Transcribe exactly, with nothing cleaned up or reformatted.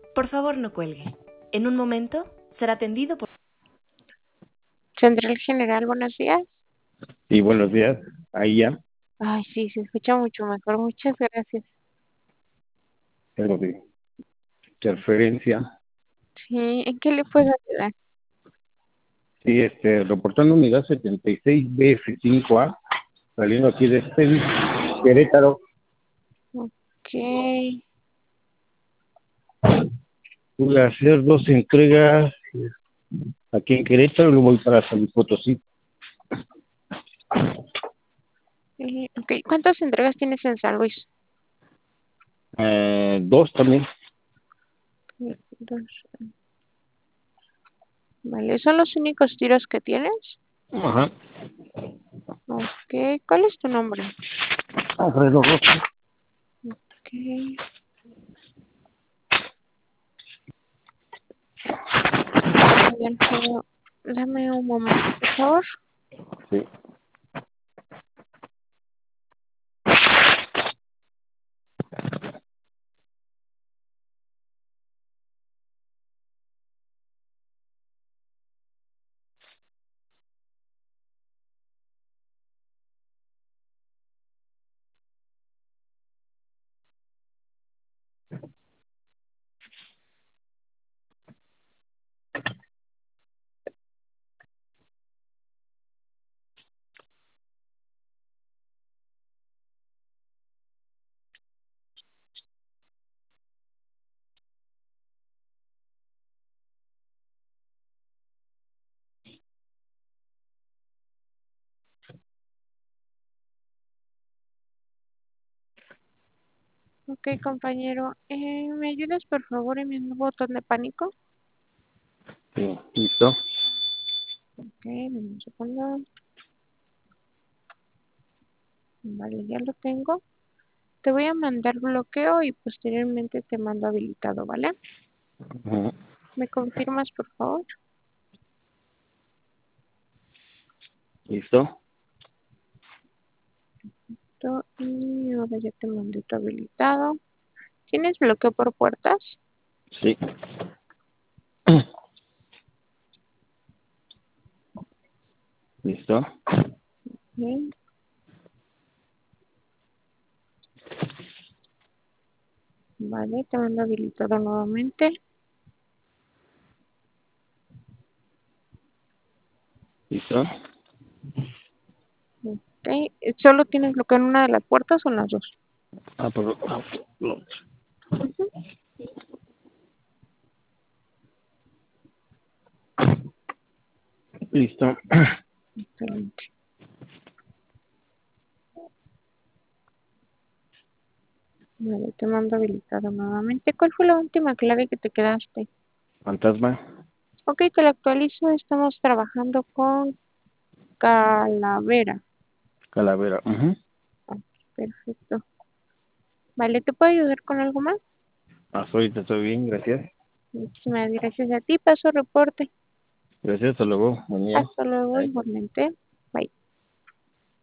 Por favor, no cuelgue. En un momento será atendido por... Central General, buenos días. Sí, buenos días. Ahí ya, Ay, sí, se escucha mucho mejor. Muchas gracias. algo de interferencia. Sí, ¿en qué le puedo ayudar? Sí, este, reportando unidad setenta y seis B F cinco A, saliendo aquí de este Querétaro. Ok. Pude hacer dos entregas aquí en Querétaro y luego voy para San Luis Potosí. eh, ok, ¿cuántas entregas tienes en San Luis? Eh, dos también. Eh, Dos. Vale, ¿son los únicos tiros que tienes? Ajá. Ok, ¿cuál es tu nombre? Alfredo Rosa. Ok. A ver, Alfredo, dame un momento, por favor. Sí. Ok, compañero, eh, ¿me ayudas por favor en mi botón de pánico? Sí, listo. Ok, dame un segundo. Vale, ya lo tengo. Te voy a mandar bloqueo y posteriormente te mando habilitado, ¿vale? Ujú. ¿Me confirmas, por favor? Listo. To- Y ahora ya te mandé tu habilitado. ¿Tienes bloqueo por puertas? Sí. Listo. Bien. Vale, te mando habilitado nuevamente. Listo. Ok. ¿Solo tienes bloqueo en una de las puertas o en las dos? Ah, por, ah, por- Ujú. Listo. Excelente. Vale, te mando habilitado nuevamente. ¿Cuál fue la última clave que te quedaste? Fantasma. Ok, te lo actualizo. Estamos trabajando con Calavera. Calavera. Ujú. Ah, perfecto. Vale, ¿te puedo ayudar con algo más? Hasta ahorita estoy bien, gracias. Muchísimas gracias a ti. Paso reporte. Gracias, hasta luego. Buen día. Hasta luego, Bye. igualmente. Bye.